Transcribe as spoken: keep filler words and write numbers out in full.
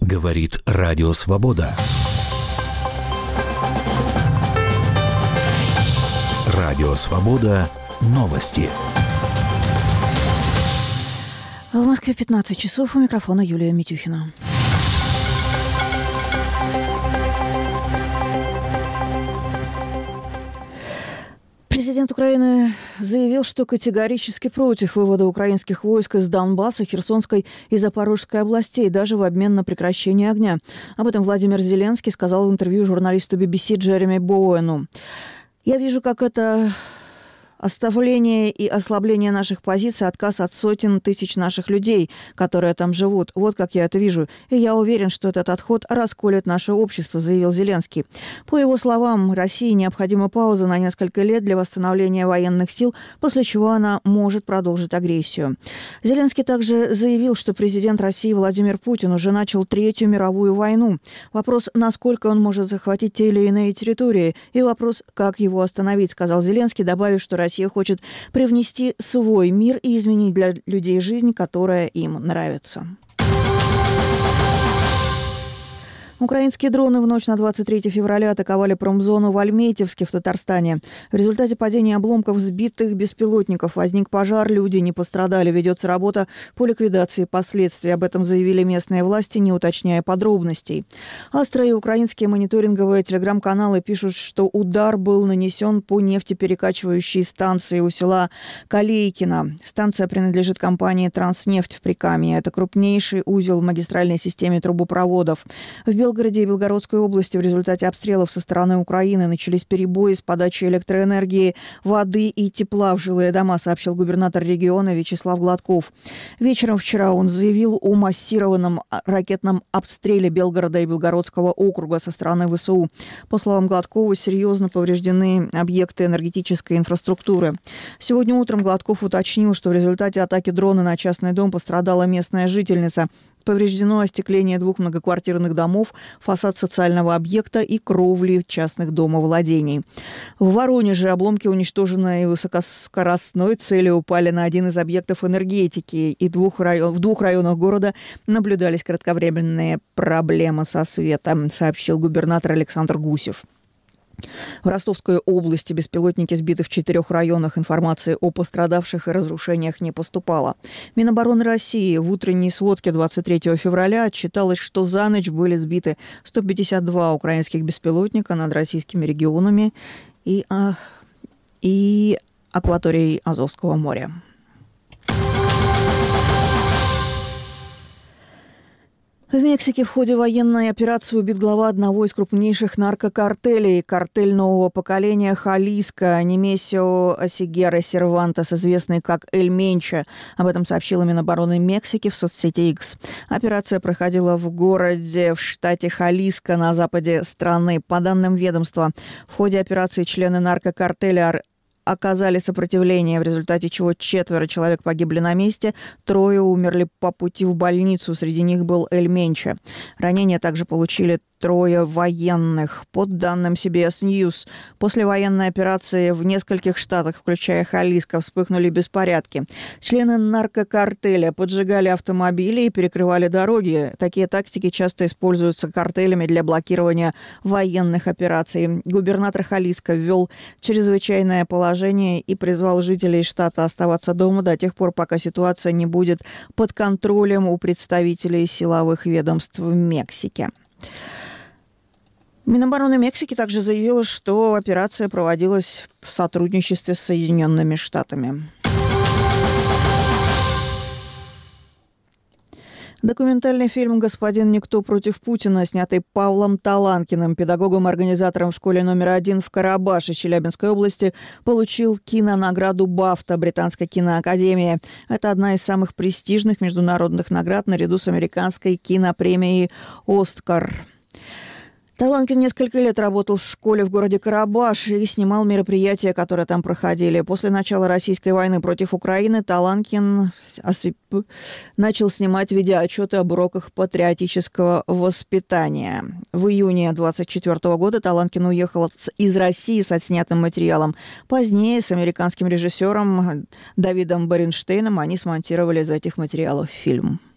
Говорит Радио Свобода. Радио Свобода. Новости. В Москве пятнадцать часов. У микрофона Юлия Митюхина. Президент Украины заявил, что категорически против вывода украинских войск из Донбасса, Херсонской и Запорожской областей, даже в обмен на прекращение огня. Об этом Владимир Зеленский сказал в интервью журналисту би би си Джереми Боуэну. «Я вижу, как это оставление и ослабление наших позиций, отказ от сотен тысяч наших людей, которые там живут. Вот как я это вижу. И я уверен, что этот отход расколет наше общество», заявил Зеленский. По его словам, России необходима пауза на несколько лет для восстановления военных сил, после чего она может продолжить агрессию. Зеленский также заявил, что президент России Владимир Путин уже начал Третью мировую войну. Вопрос, насколько он может захватить те или иные территории, и вопрос, как его остановить, сказал Зеленский, добавив, что Россия хочет привнести свой мир и изменить для людей жизнь, которая им нравится. Украинские дроны в ночь на двадцать третье февраля атаковали промзону в Альметьевске в Татарстане. В результате падения обломков сбитых беспилотников возник пожар, люди не пострадали. Ведется работа по ликвидации последствий. Об этом заявили местные власти, не уточняя подробностей. Астра и украинские мониторинговые телеграм-каналы пишут, что удар был нанесен по нефтеперекачивающей станции у села Калейкино. Станция принадлежит компании «Транснефть» в Прикамье. Это крупнейший узел в магистральной системе трубопроводов. В В Белгороде и Белгородской области в результате обстрелов со стороны Украины начались перебои с подачей электроэнергии, воды и тепла в жилые дома, сообщил губернатор региона Вячеслав Гладков. Вечером вчера он заявил о массированном ракетном обстреле Белгорода и Белгородского округа со стороны вэ эс у. По словам Гладкова, серьезно повреждены объекты энергетической инфраструктуры. Сегодня утром Гладков уточнил, что в результате атаки дрона на частный дом пострадала местная жительница. Повреждено остекление двух многоквартирных домов, фасад социального объекта и кровли частных домовладений. В Воронеже обломки уничтоженной высокоскоростной цели упали на один из объектов энергетики, и двух район, в двух районах города наблюдались кратковременные проблемы со светом, сообщил губернатор Александр Гусев. В Ростовской области беспилотники сбиты в четырех районах. Информации о пострадавших и разрушениях не поступало. Минобороны России в утренней сводке двадцать третьего февраля отчиталось, что за ночь были сбиты сто пятьдесят два украинских беспилотника над российскими регионами и, а, и акваторией Азовского моря. В Мексике в ходе военной операции убит глава одного из крупнейших наркокартелей, картель нового поколения Халиско, Немесио Осигера Сервантес, известный как Эль Менче. Об этом сообщила Минобороны Мексики в соцсети X. Операция проходила в городе в штате Халиско на западе страны. По данным ведомства, в ходе операции члены наркокартеля оказали сопротивление, в результате чего четверо человек погибли на месте, трое умерли по пути в больницу, среди них был Эль Менче. Ранения также получили трое военных. По данным си би эс News, после военной операции в нескольких штатах, включая Халиско, вспыхнули беспорядки. Члены наркокартеля поджигали автомобили и перекрывали дороги. Такие тактики часто используются картелями для блокирования военных операций. Губернатор Халиско ввел чрезвычайное положение и призвал жителей штата оставаться дома до тех пор, пока ситуация не будет под контролем у представителей силовых ведомств в Мексике. Минобороны Мексики также заявила, что операция проводилась в сотрудничестве с Соединенными Штатами. Документальный фильм «Господин Никто против Путина», снятый Павлом Таланкиным, педагогом-организатором в школе номер один в Карабаше Челябинской области, получил кинонаграду «Бафта» Британской киноакадемии. Это одна из самых престижных международных наград наряду с американской кинопремией «Оскар». Таланкин несколько лет работал в школе в городе Карабаш и снимал мероприятия, которые там проходили. После начала российской войны против Украины Таланкин освеп... начал снимать видеоотчеты об уроках патриотического воспитания. В июне двадцать четвёртого года Таланкин уехал из России с отснятым материалом. Позднее с американским режиссером Давидом Баренштейном они смонтировали из этих материалов фильм.